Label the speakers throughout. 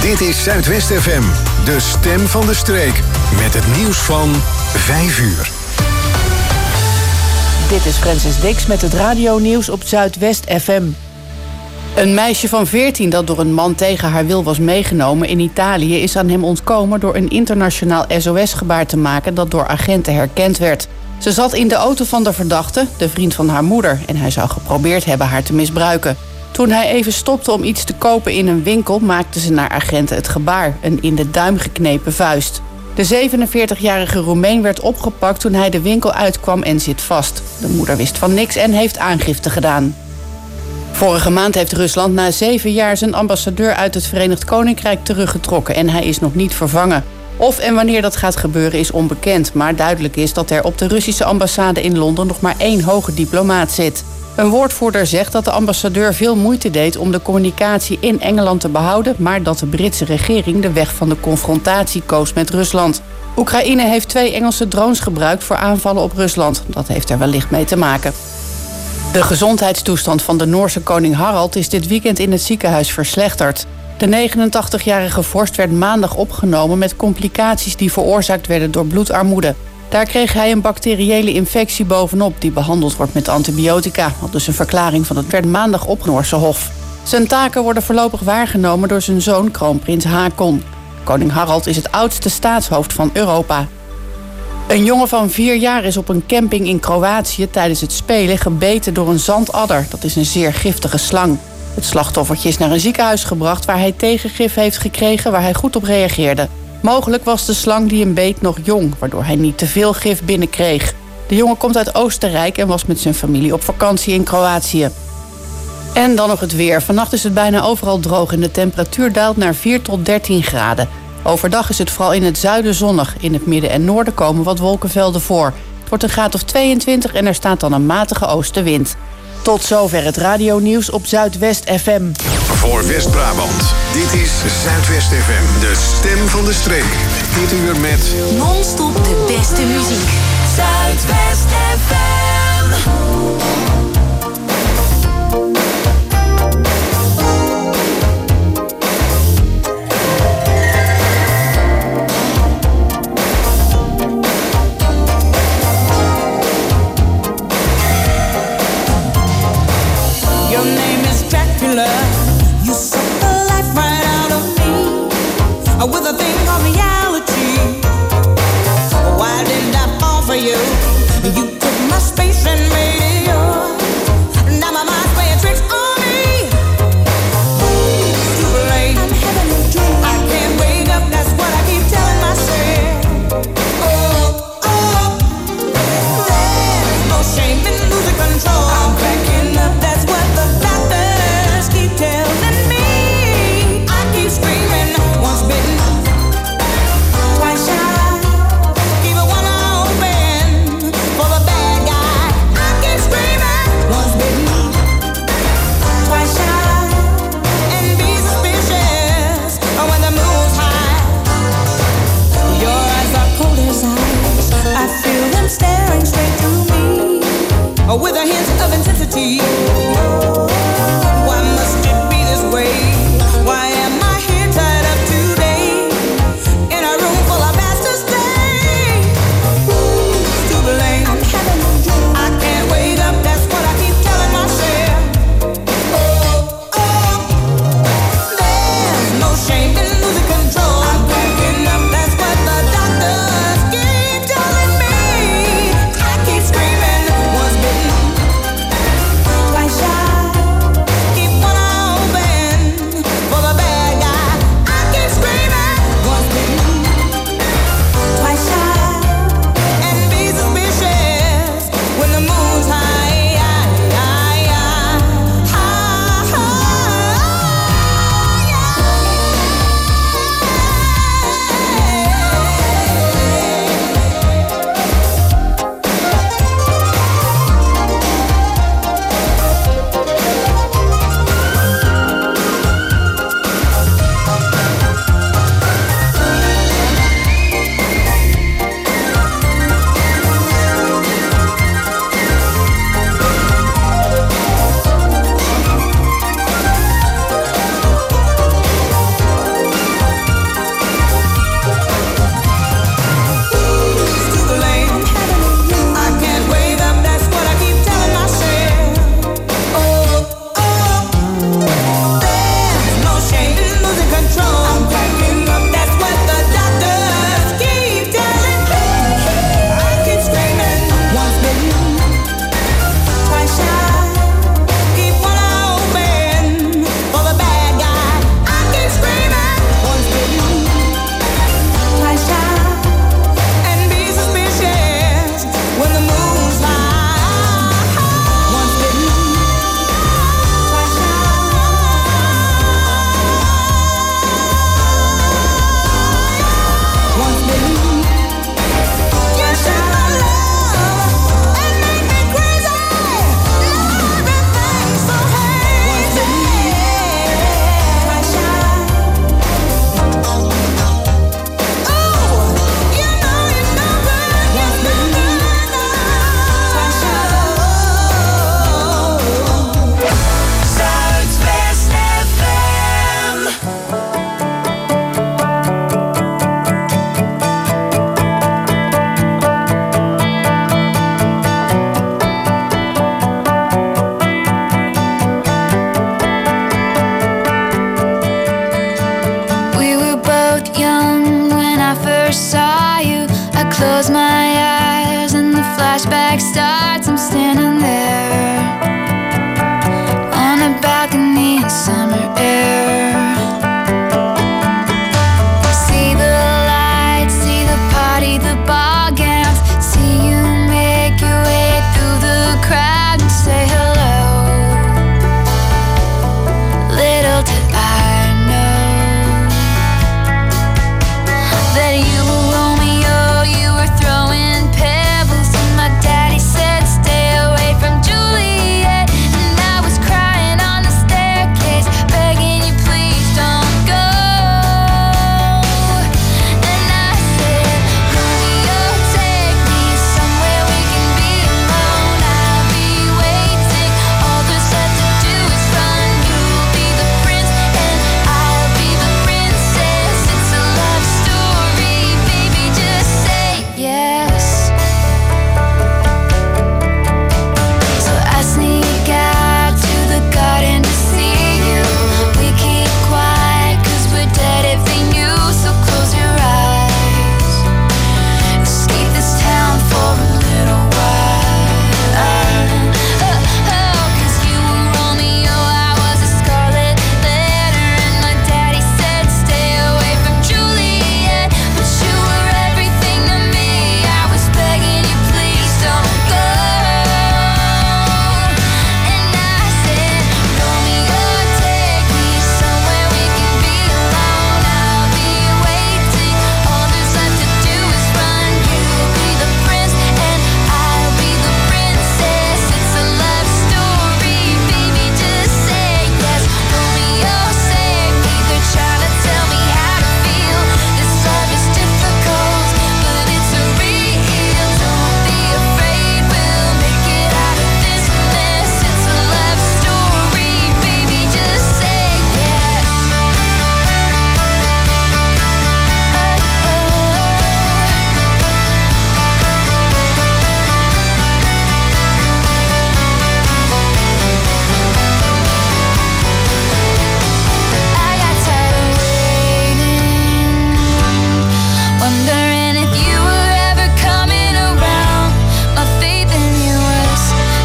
Speaker 1: Dit is Zuidwest FM, de stem van de streek. Met het nieuws van 5 uur.
Speaker 2: Dit is Francis Dix met het radionieuws op Zuidwest FM. Een meisje van 14 dat door een man tegen haar wil was meegenomen in Italië is aan hem ontkomen door een internationaal SOS-gebaar te maken dat door agenten herkend werd. Ze zat in de auto van de verdachte, de vriend van haar moeder, en hij zou geprobeerd hebben haar te misbruiken. Toen hij even stopte om iets te kopen in een winkel, maakte ze naar agenten het gebaar, een in de duim geknepen vuist. De 47-jarige Roemeen werd opgepakt toen hij de winkel uitkwam en zit vast. De moeder wist van niks en heeft aangifte gedaan. Vorige maand heeft Rusland na 7 jaar zijn ambassadeur uit het Verenigd Koninkrijk teruggetrokken en hij is nog niet vervangen. Of en wanneer dat gaat gebeuren is onbekend, maar duidelijk is dat er op de Russische ambassade in Londen nog maar 1 hoge diplomaat zit. Een woordvoerder zegt dat de ambassadeur veel moeite deed om de communicatie in Engeland te behouden, maar dat de Britse regering de weg van de confrontatie koos met Rusland. Oekraïne heeft 2 Engelse drones gebruikt voor aanvallen op Rusland. Dat heeft er wellicht mee te maken. De gezondheidstoestand van de Noorse koning Harald is dit weekend in het ziekenhuis verslechterd. De 89-jarige vorst werd maandag opgenomen met complicaties die veroorzaakt werden door bloedarmoede. Daar kreeg hij een bacteriële infectie bovenop die behandeld wordt met antibiotica. Al dus een verklaring van het werd maandag op Noorse Hof. Zijn taken worden voorlopig waargenomen door zijn zoon kroonprins Haakon. Koning Harald is het oudste staatshoofd van Europa. Een jongen van 4 jaar is op een camping in Kroatië tijdens het spelen gebeten door een zandadder. Dat is een zeer giftige slang. Het slachtoffertje is naar een ziekenhuis gebracht waar hij tegengif heeft gekregen waar hij goed op reageerde. Mogelijk was de slang die hem beet nog jong, waardoor hij niet te veel gif binnenkreeg. De jongen komt uit Oostenrijk en was met zijn familie op vakantie in Kroatië. En dan nog het weer. Vannacht is het bijna overal droog en de temperatuur daalt naar 4 tot 13 graden. Overdag is het vooral in het zuiden zonnig. In het midden en noorden komen wat wolkenvelden voor. Het wordt een graad of 22 en er staat dan een matige oostenwind. Tot zover het radionieuws op Zuidwest FM.
Speaker 1: Voor West-Brabant, dit is Zuidwest FM, de stem van de streek. Dit uur met
Speaker 3: non-stop de beste muziek. Zuidwest FM.
Speaker 4: You suck the life right out of me with a thing called reality. Why did I fall for you? You took my space and made it yours. Now my mind's playing tricks on me. It's too late. I'm having a dream. I can't wake up, that's what I keep telling myself. There's no shame in losing control. I'm backing up, that's what the doctors keep telling me. I keep screaming, once bitten, twice shy. Keep it one eye open for the bad guy. I keep screaming, once bitten, twice shy. And be suspicious when the moon's high. Your eyes are cold as ice. I feel them staring straight through me with a hint of intensity. Why must it be this way? Why am I here tied up today in a room full of bastards stay? Who's to blame? I'm having a dream. I can't wake up, that's what I keep telling myself. There's no shame in losing control. I'm backing up, that's what the doctors keep telling me. I keep screaming, once bitten, twice
Speaker 5: first saw you, I close my eyes and the flashback starts. I'm standing there on a balcony in summer air. See the lights, see the party, the ball gowns. See you make your way through the crowd and say hello. Little did I know that you were Romeo, you were throwing pebbles, and my daddy said stay away from Juliet, and I was crying on the staircase, begging you please don't go. And I said, Romeo, take me somewhere we can be alone. I'll be waiting, all there's left to do is run. You'll be the prince and I'll be the princess. It's a love story, baby, just say yes. So I sneak out to the garden to see you. We keep quiet 'cause we're dead if they knew. So close your eyes, escape this town for a little while. 'Cause you were Romeo, I was a scarlet letter, and my daddy said stay away from Juliet, but you were everything to me. I was begging you please don't go. And I said, Romeo, take me somewhere we can be alone. I'll be waiting, all there's left to do is run. You'll be the prince and I'll be the princess. It's a love story, baby, just say yes. Romeo, save me, they're trying to tell me how to feel. This love is difficult, but it's real. Don't be afraid, we'll make it out of this mess. It's a love story, baby, just say yes. I got tired of waiting, wondering if you were ever coming around. My faith in you was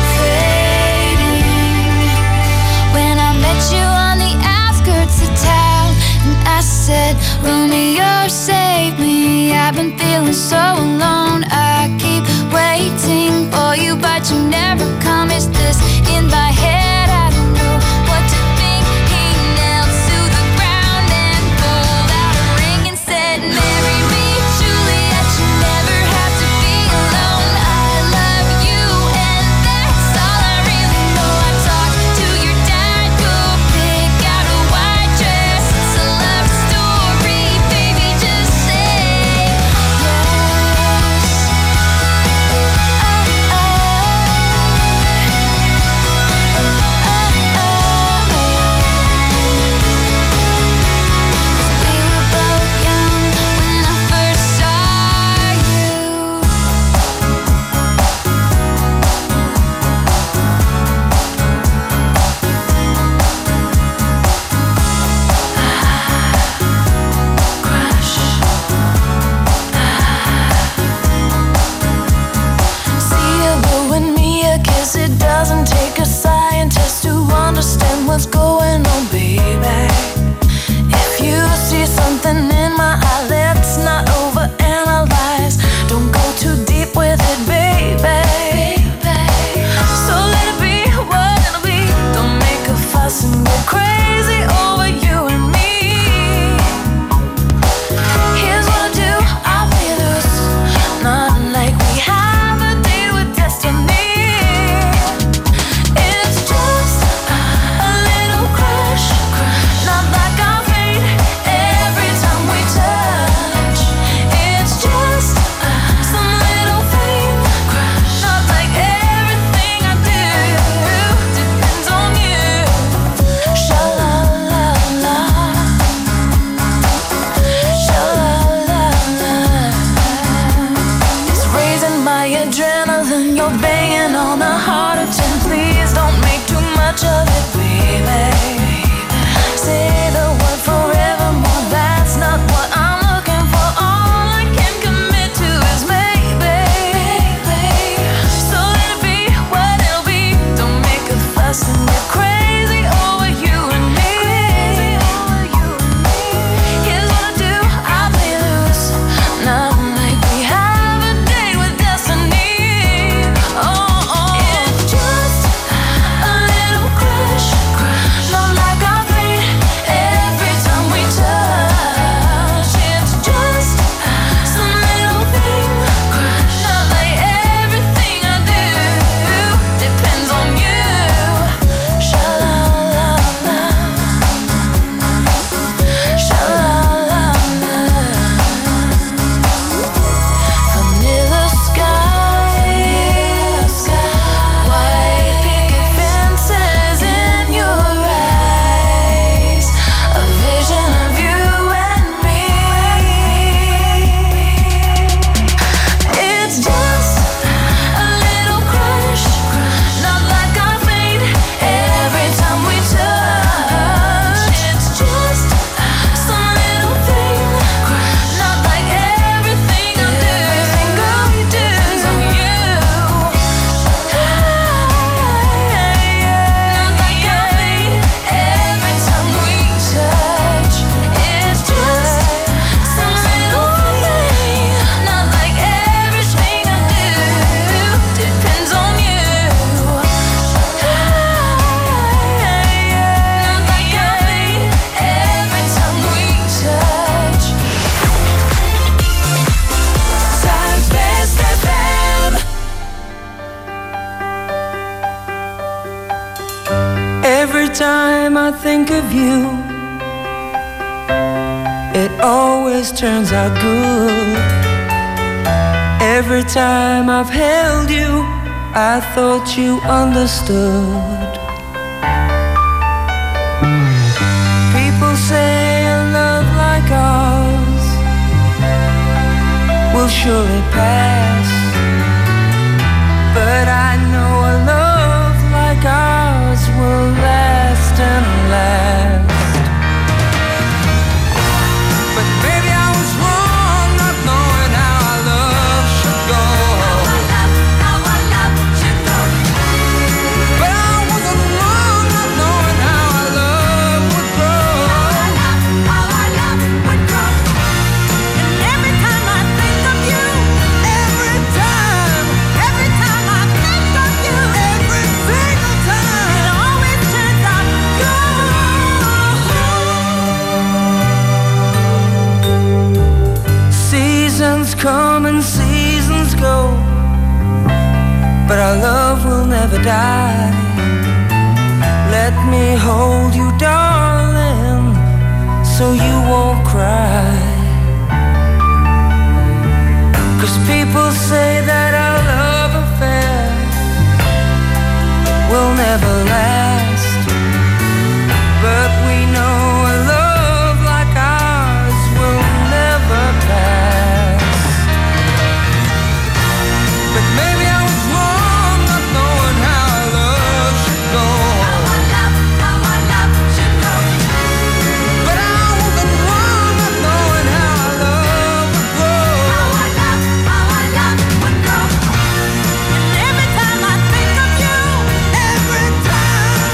Speaker 5: fading when I met you on the outskirts of town, and I said, Romeo, save me. I've been feeling so alone. I keep waiting for you, but you never come. Is this in my head? I don't know what to think. He knelt to the ground and pulled out a ring and said, marry me, Juliet. You never have to be alone. I love you, and that's all I really know. I talked to your dad, go pick out a white dress. It's a love story, baby, just say yes.
Speaker 6: I think of you, it always turns out good. Every time I've held you, I thought you understood. People say a love like ours will surely pass, but I know a love like ours will last and last. But maybe I was wrong not knowing how our love should go. How our love should go. But I wasn't wrong not knowing how our love would grow. How our love would grow. And every time I think of you, every time I think of you, every single time, it always turns out good. Seasons come and seasons go, but our love will never die. Let me hold you, darling, so you won't cry. 'Cause people say that our love affair will never last, but we know a love like ours will never pass. But maybe I was wrong not knowing how our love should go. How our love should go. But I wasn't wrong not knowing how our love would grow. How our love would grow. And every time I think of you, every time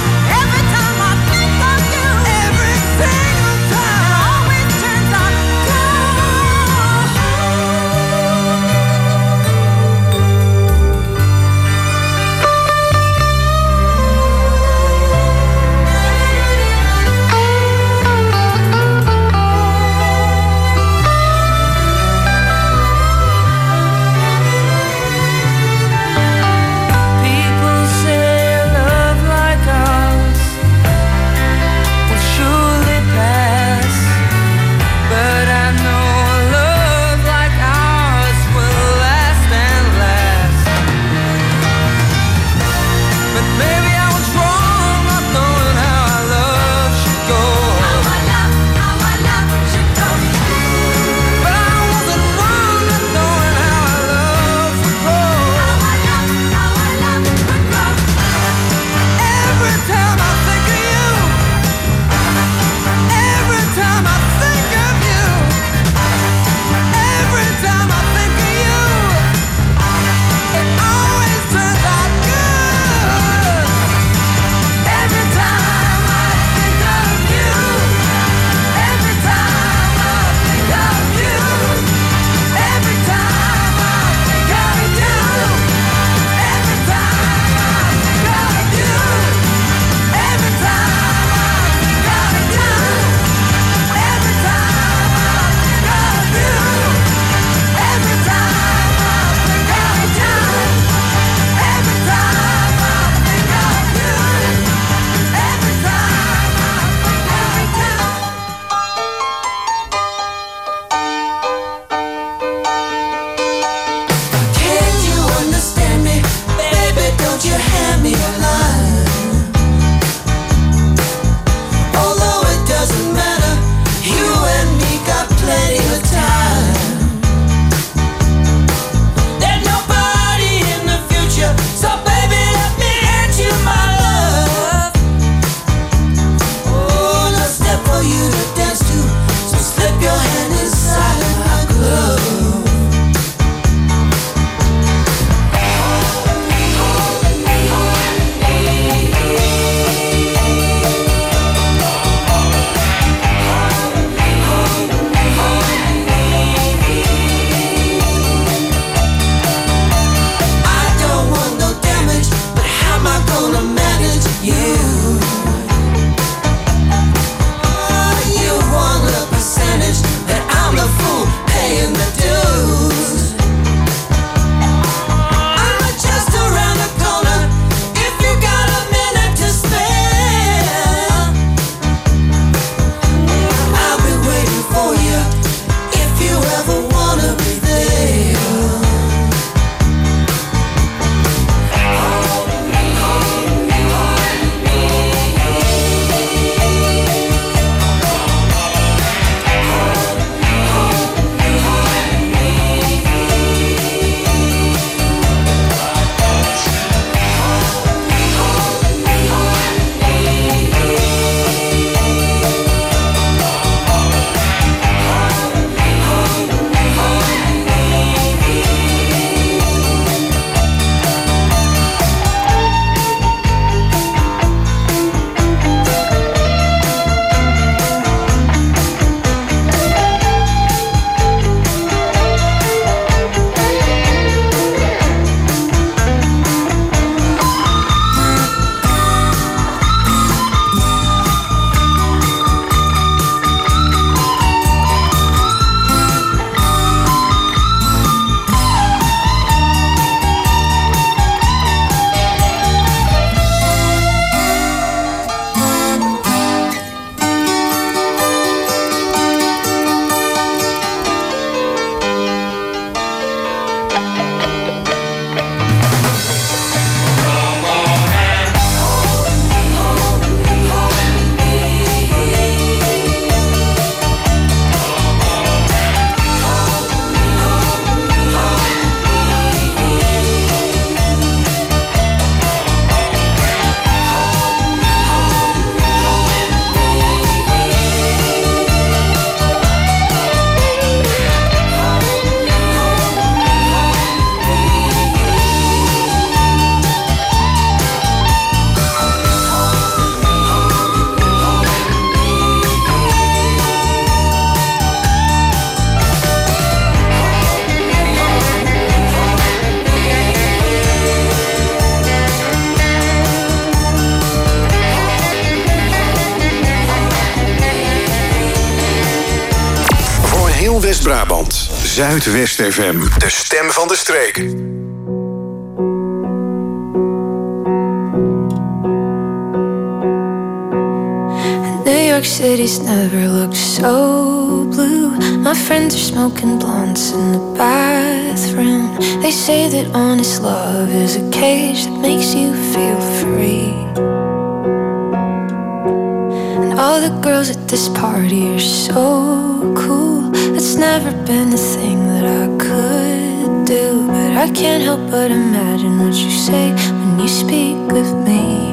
Speaker 1: heel West-Brabant. Zuidwest FM, de stem van de streek.
Speaker 5: New York City's never looked so blue. My friends are smoking blunts in the bathroom. They say that honest love is a cage that makes you feel free. And all the girls at this party are so cool. It's never been a thing that I could do, but I can't help but imagine what you say when you speak of me.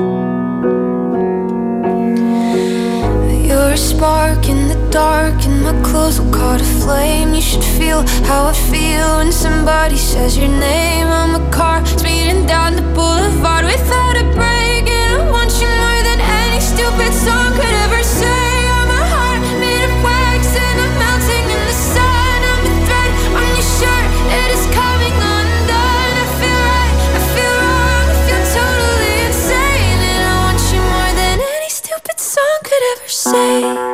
Speaker 5: You're a spark in the dark, and my clothes will caught a flame. You should feel how I feel when somebody says your name. I'm a car speeding down the boulevard without a break, and I want you more than any stupid song could ever say. I'm a heart made of wax, and I'm melting in the sun. I'm a thread on your shirt, it is coming undone. I feel right, I feel wrong, I feel totally insane, and I want you more than any stupid song could ever say.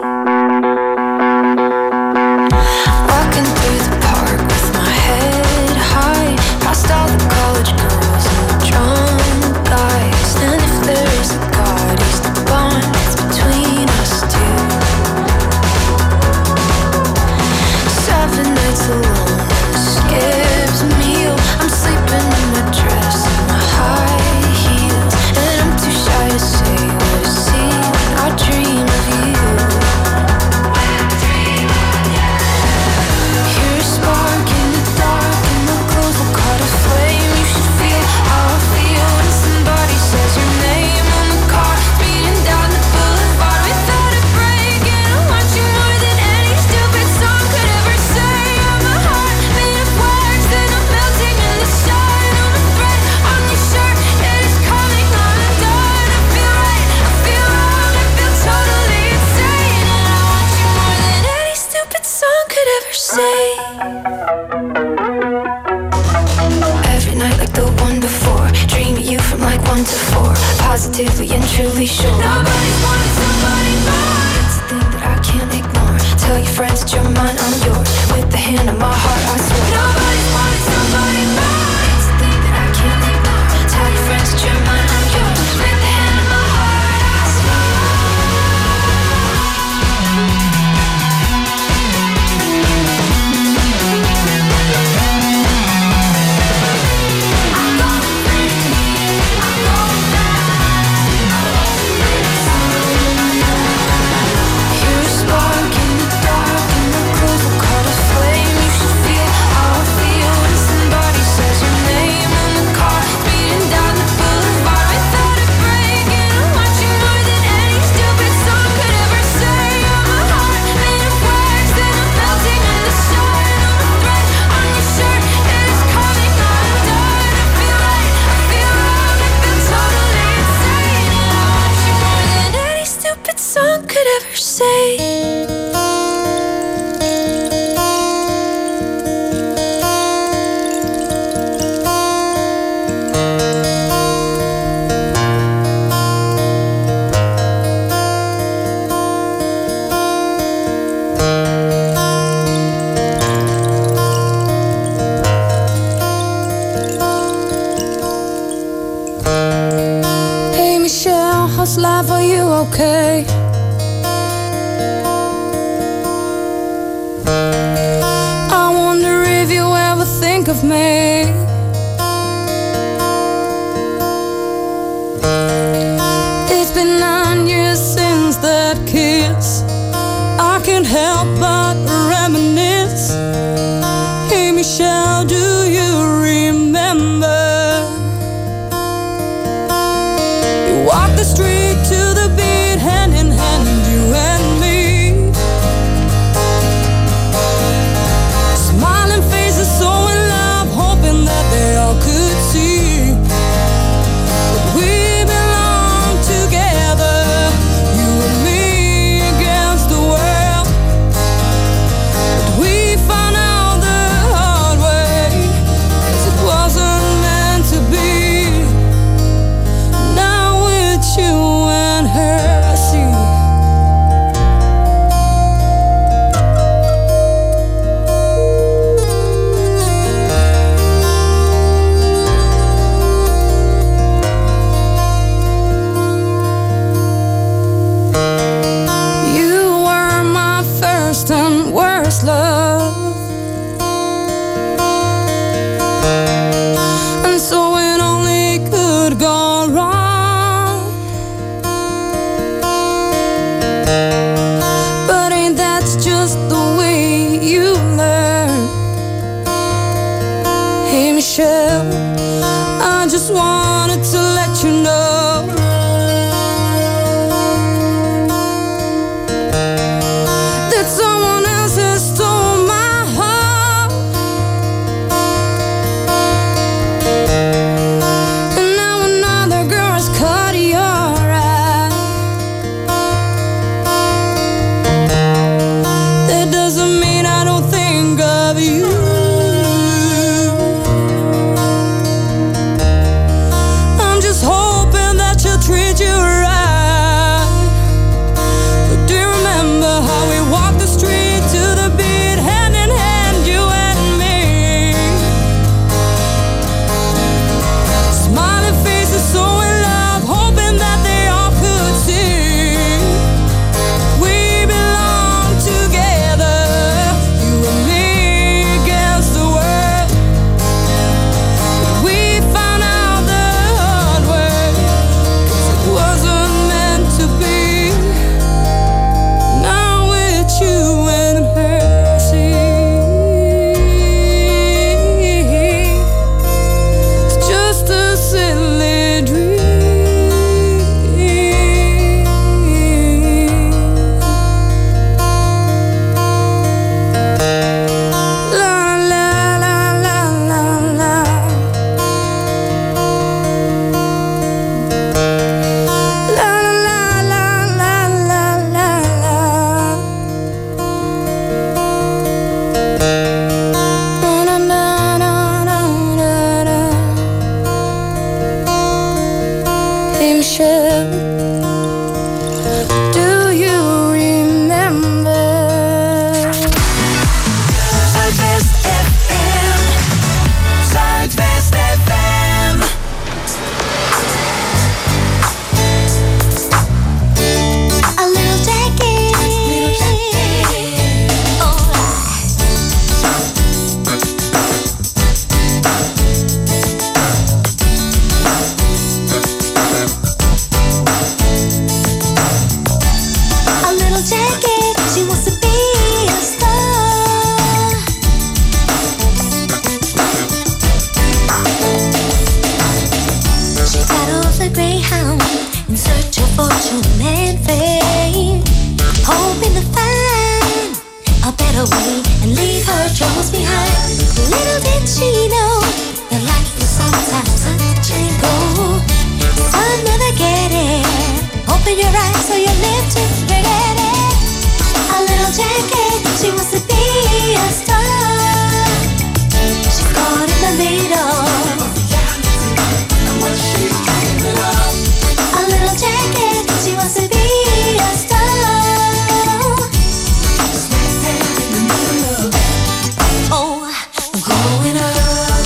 Speaker 5: Walking through the park with my head high, past all the college girls and the drunk guys. And if there is a God, he's the bond that's between us two. 7 nights alone and a skips meal. I'm sleeping in my dress and my high heels, and I'm too shy to say what I see when I dream of you. You're a spark in the dark, and my clothes will caught a flame. You should feel how I feel when somebody says your name. I'm a car speeding down the boulevard without a break, and I want you more than any stupid song could ever say. I'm a heart made of wax, and I'm melting in the sun. I'm a thread on your shirt, it is coming undone. I feel right, I feel wrong, I feel totally insane, and I want you more than any stupid song could ever say. Every night like the one before, dream of you from like 1 to 4. Positively and truly sure nobody's wanted somebody more. It's a thing that I can't ignore. Tell your friends that you're mine, I'm yours. With the hand on my heart, I swear nobody's wanted somebody more. It's a thing that I can't ignore. Tell your friends that you're mine, I'm yours. With the hand on my heart, I swear. You're a spark in the dark, and my clothes will caught a flame. You should feel how I feel when somebody says your name. I'm a car speeding down the boulevard without a break, and I want you more than any stupid song could ever say. I'm a heart made of wax, and I'm melting in the sun. I'm a thread on your shirt, it is coming undone. I feel right, I feel wrong, I feel totally insane, and I want you more than any stupid song could ever say.
Speaker 7: Hey Michelle, how's life? Are you okay? I wonder if you ever think of me. It's been 9 years since that kiss. I can't help but reminisce. Hey Michelle, do you remember? You walked the street to the beat, hand in hand, you and me. Smiling faces, so in love, hoping that they all could see that we belong together, you and me against the world. But we found out the hard way first and worst love. And so it only could go wrong. But ain't that just the way you learn? Hey Michelle, I just wanted to let you know that someone else has stole my heart. And now another girl has caught your eye. That doesn't mean I don't think of you. I'm just hoping that she'll treat you right. But do you remember how we walked the street to the beat, hand in hand, you and me? Smiling faces, so in love, hoping that they all could see we belong together, you and me against the world. We found out the hard way, 'cause it wasn't meant to be. Now it's you and her, see. It's just a silly dream. La la la la la la. La la la la la la la. Na na na na na na. Hey Michelle, do you remember?
Speaker 3: Zuidwest FM. Zuidwest FM.
Speaker 5: A little jacket. A little jacket. She wants to be a star. She got off the Greyhound in search of fortune and fame, hoping to find a better way and leave her troubles behind. Little did she know that life was sometimes such a go. I'll never get it. Open your eyes so you live to forget it. A little jacket, she wants to be a star. She's caught in the middle. A little jacket, she wants to be a star. Oh, I'm growing up.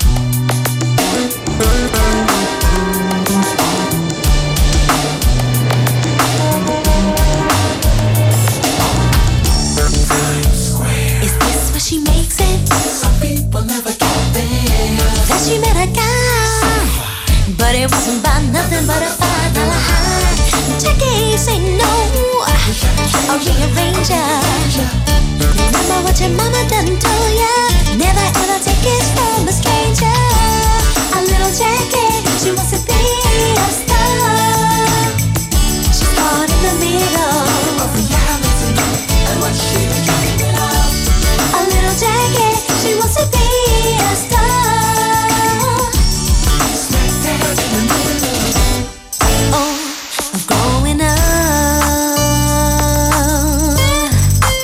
Speaker 5: Is this where she makes it? Some people never get there. That she met a guy, but it wasn't by nothing but a $5 high. Jackie say no, a rearranger. Remember what your mama done told ya? Never ever take it from a stranger. A little Jackie, she wants to be a star. She's caught in the middle of reality and what she been dreaming of. A little Jackie, she wants to be a star. Smack dab in the middle. Oh, I'm growing up.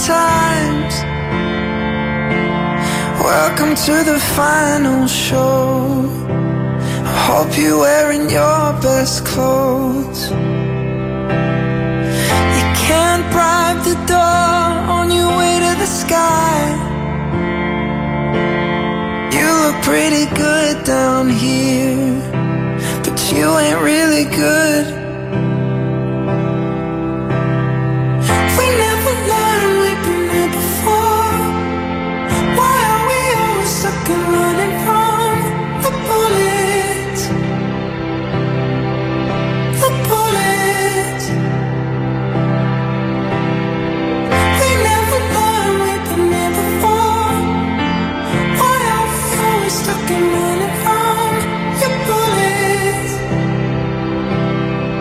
Speaker 8: times. Welcome to the final show. I hope you're wearing your best clothes. You can't bribe the door on your way to the sky. You look pretty good down here, but you ain't really good. We never learned we've been here before. Why are we always stuck and running from the bullets? The bullets. We never learned we've been here before. Why are we always stuck and running from your bullets?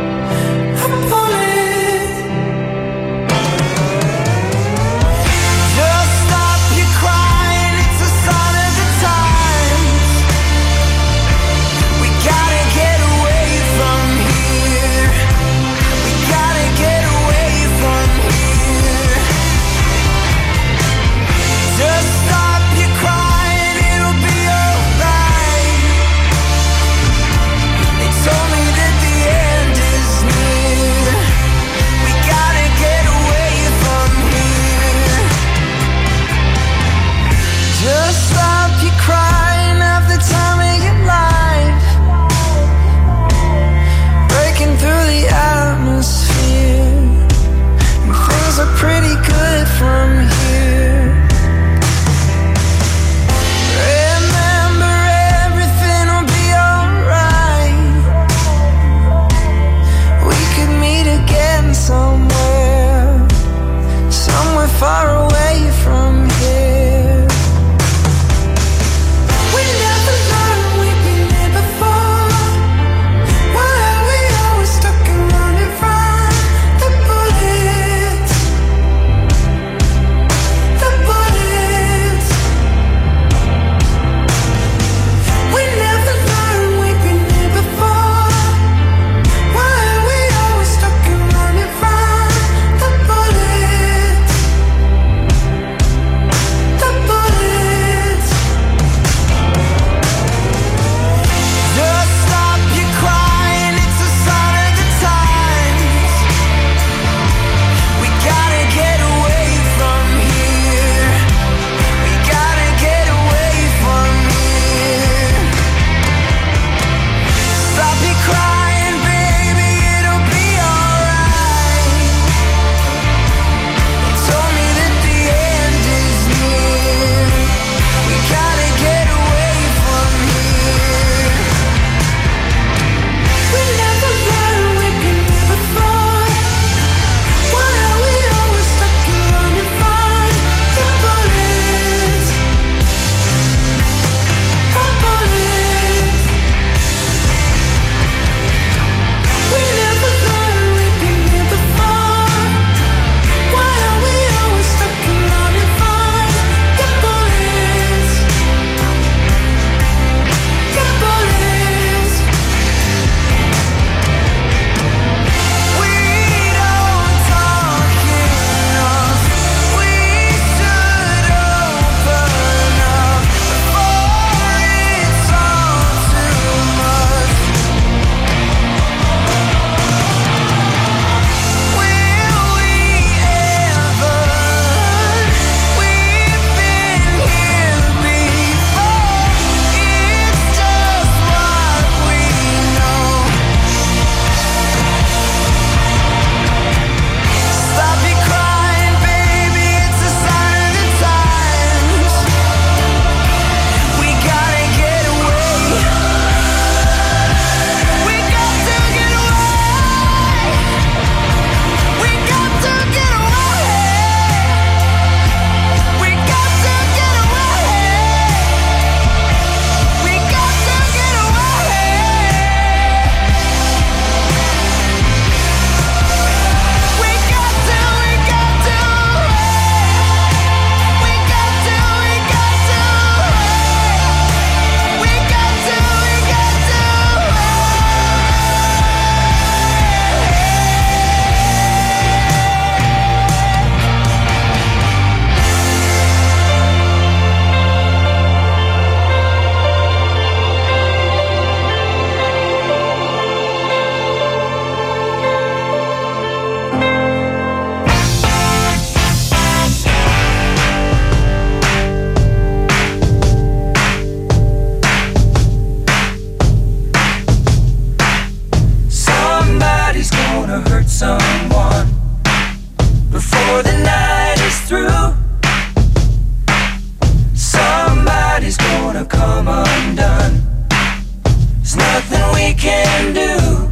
Speaker 6: come undone. There's nothing we can do.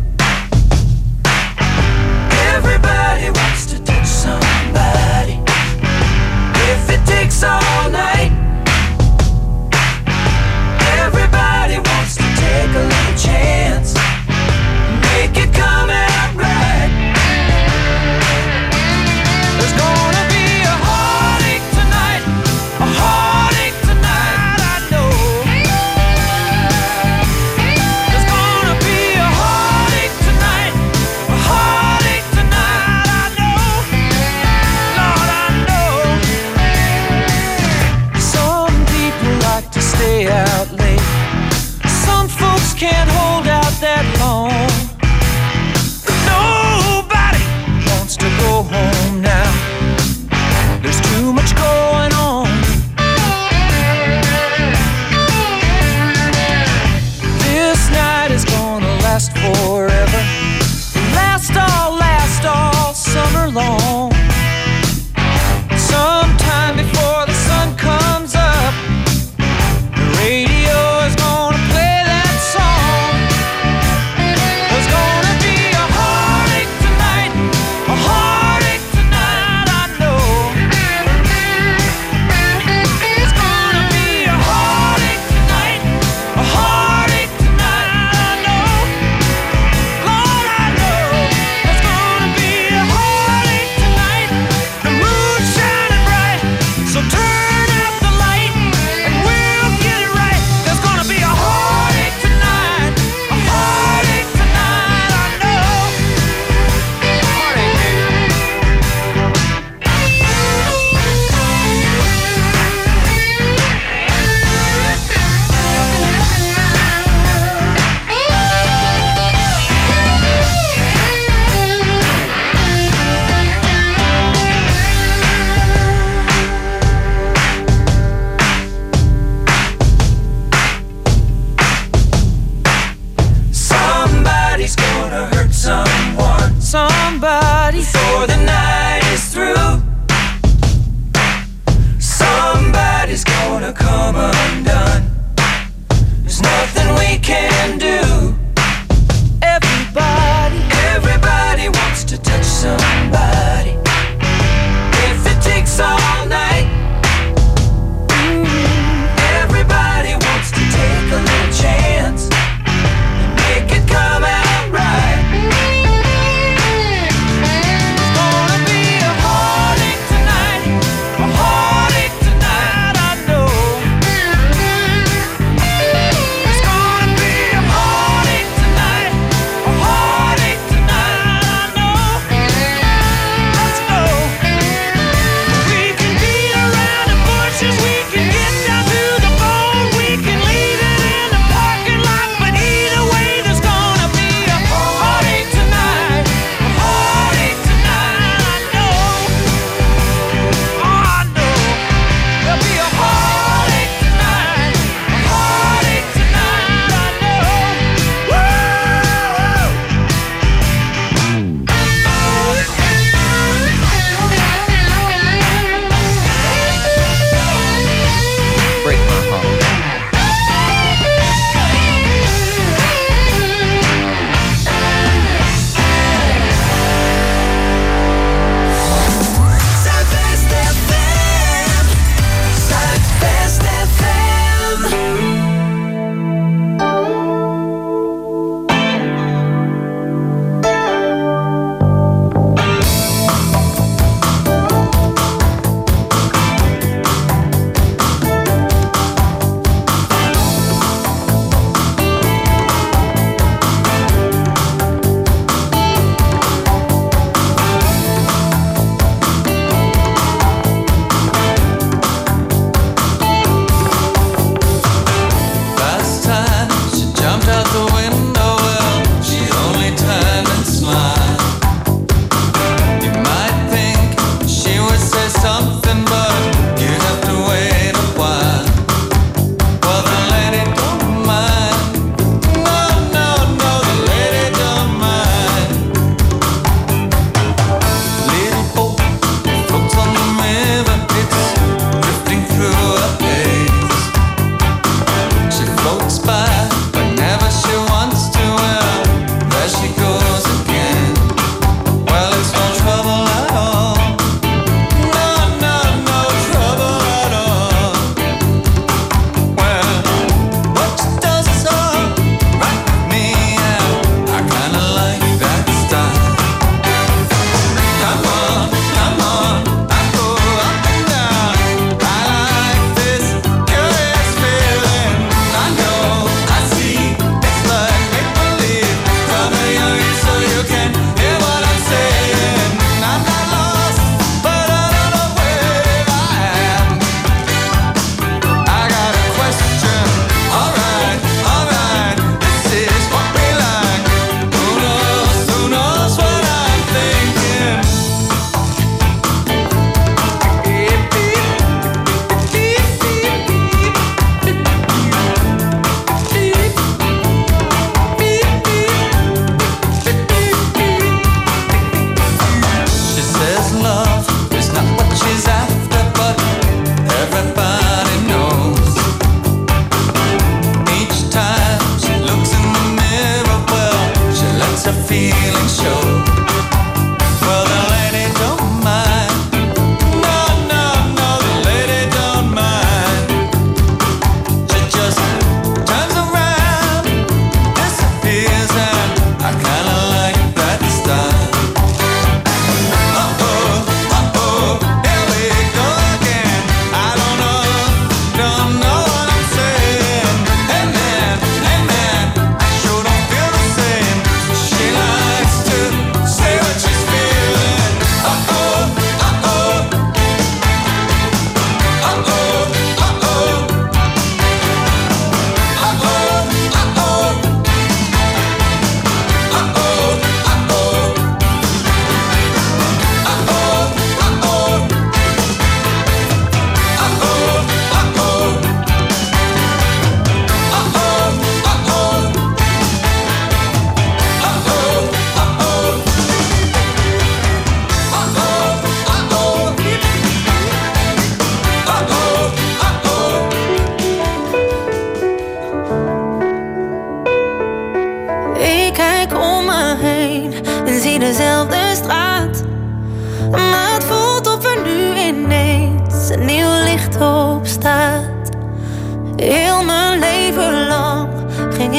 Speaker 6: Everybody wants to touch somebody. If it takes all night, everybody wants to take a little chance, make it come out right. There's gonna be a heartache tonight, a heartache tonight, I know. There's gonna be a heartache.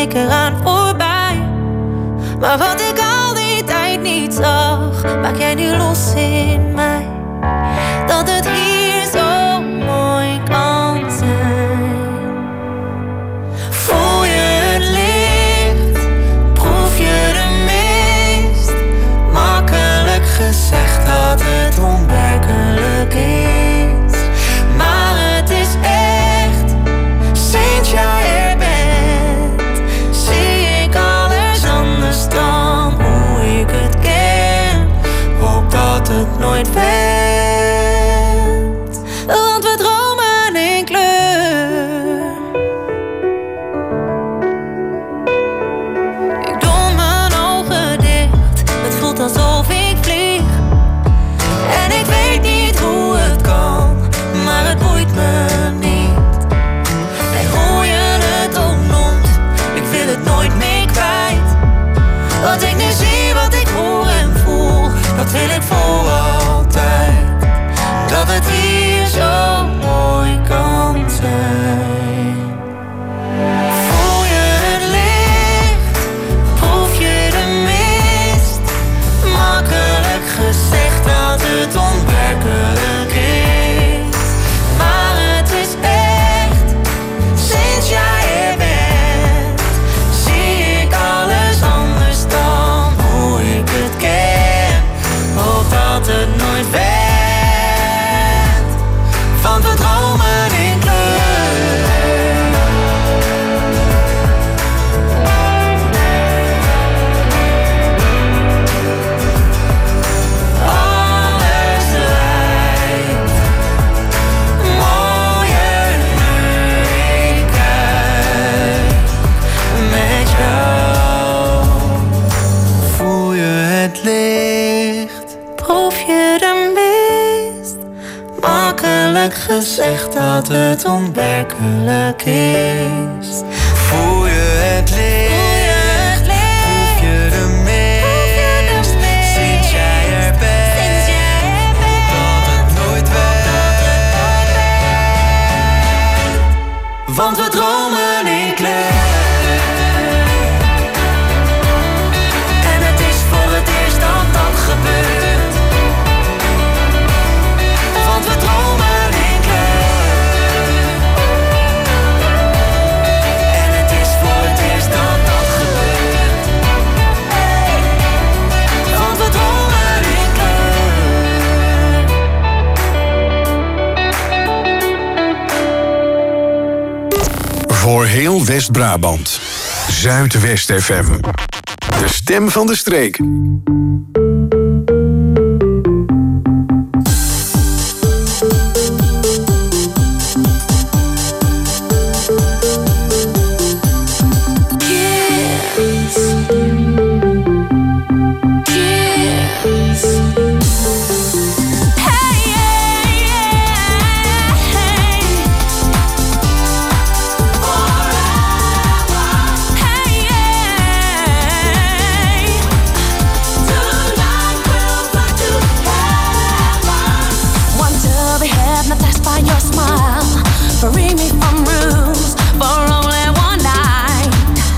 Speaker 8: ik eraan voorbij. Maar wat ik al die tijd niet zag, maak jij nu los in mij. Dat het hier zo mooi kan zijn. Voel je het licht, proef je de mist. Makkelijk gezegd dat het onwerkelijk is. Maar het is echt, sinds jij er bent, zie ik alles anders dan hoe ik het ken. Hoop dat het nooit wendt, want we dromen in kleur. Ik doe mijn ogen dicht, het voelt alsof ik vlieg. En ik weet niet hoe het kan, maar het boeit me niet. En hoe je het ook noemt, ik wil het nooit meer kwijt. Wat ik nu zie, wat ik hoor en voel, dat wil ik voor altijd. Dat het hier zo mooi kan zijn. Voel je het licht, proef je de mist. Makkelijk gezegd dat het onwerkelijk is. Maar het is echt, sinds jij er bent, zie ik alles anders dan hoe ik het ken. Hoop dat het nooit wendt, want we dromen in kleur. Alles lijkt mooier nu ik kijk met jou. Voel je het licht, proef je de mist. Makkelijk gezegd dat het onwerkelijk is. Voel je het licht, proef je de mist. Sinds jij er bent, hoop dat het nooit wendt, want we dromen in kleur. En het is voor het eerst dat dat gebeurt, want we dromen in kleur. En het is voor het eerst dat dat gebeurt, want we dromen in kleur.
Speaker 1: Voor heel West-Brabant. Zuidwest FM. De stem van de streek.
Speaker 8: Free me from rules for only one night.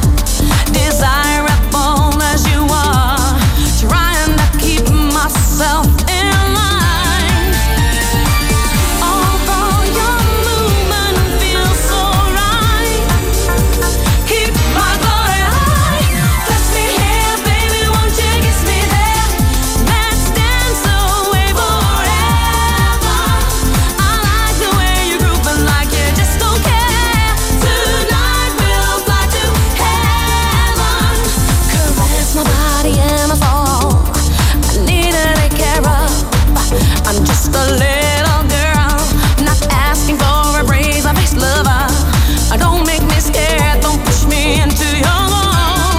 Speaker 8: Desirable as you are, trying to keep myself in line. Although your movement feels so right, keep my body high. Touch me here, baby, won't you kiss me there? Let's dance away forever. I like the way you're grooving like you just don't care. Tonight we'll fly to heaven. Caress my body and my soul. I need to take care of. I'm just a little girl, not asking for a praise or face lover. Don't make me scared, don't push me into your wall.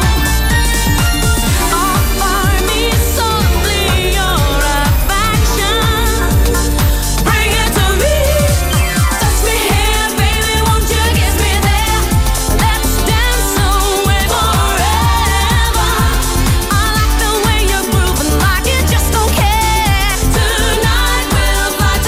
Speaker 8: Offer me softly your affection. Bring it to me. Touch me here, baby, won't you kiss me there? Let's dance away forever. I like the way you're grooving like you just don't care. Tonight we'll fly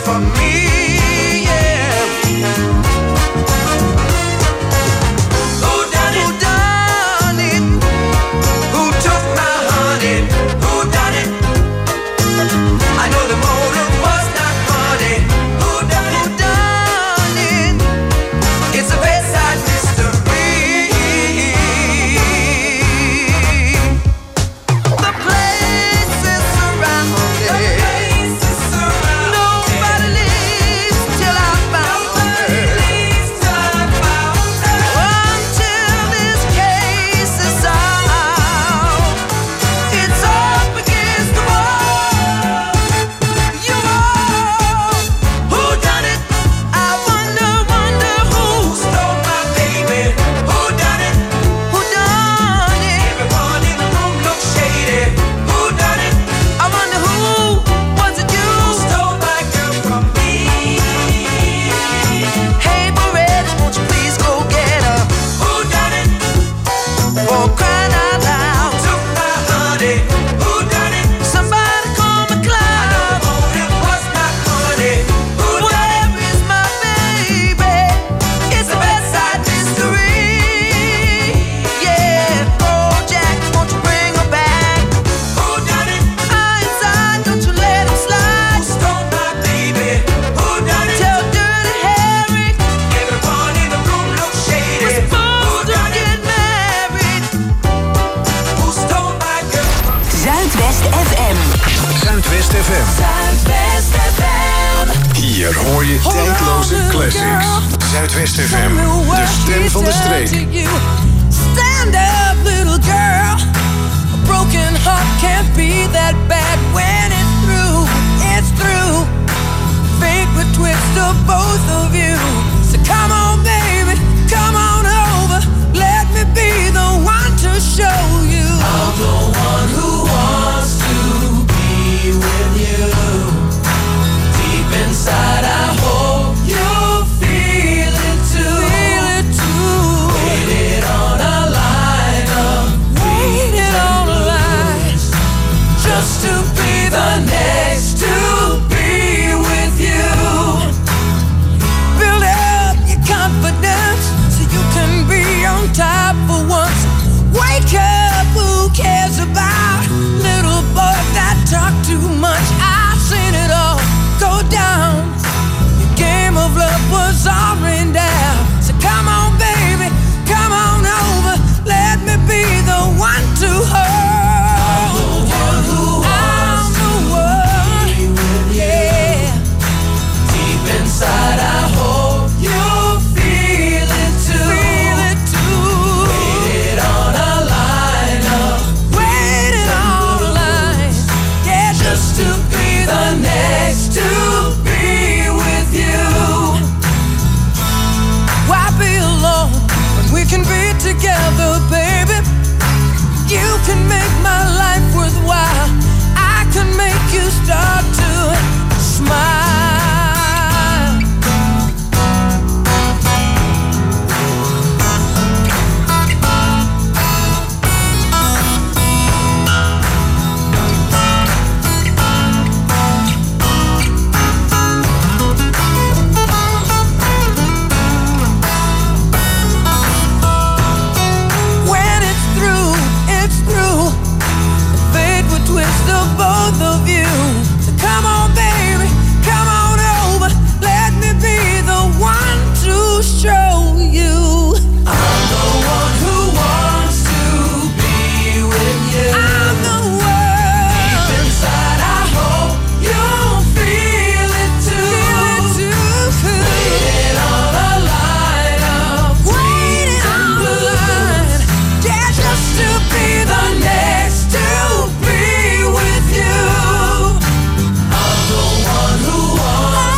Speaker 6: from me, yeah. Who done it? Who done it? Who took my honey? Who done it? I know the motive was not funny. Who done it? Who done it? It's a bedside mystery. The place is surrounded. Nobody leaves till I found her. Until this case is solved, it's up against the wall. You are who done it? I wonder who stole my baby? Who done it? Who done it? Everyone in the room looks shady. Who done it? I wonder who was it? You who stole my girl from me? Hey, Beretta, won't you please go get her? Who done it? For crying out loud, took my honey. Who done it? Somebody call McCloud. It was not honey. Where is my baby? It's a bedside mystery. Yeah, oh Jack, won't you bring her back? Who done it? Inside, don't you let him slide. Who stole my baby? Who done it? Tell Dirty Harry. Everyone in the room looks shady. We're supposed to get married. Who stole my girl?
Speaker 3: Zuidwest FM.
Speaker 1: Zuidwest FM.
Speaker 3: Zuidwest FM.
Speaker 1: Hier hoor je tijdloze classics. Zuidwest FM, de stem van de streek.
Speaker 7: Stand up, little girl. A broken heart can't be that bad when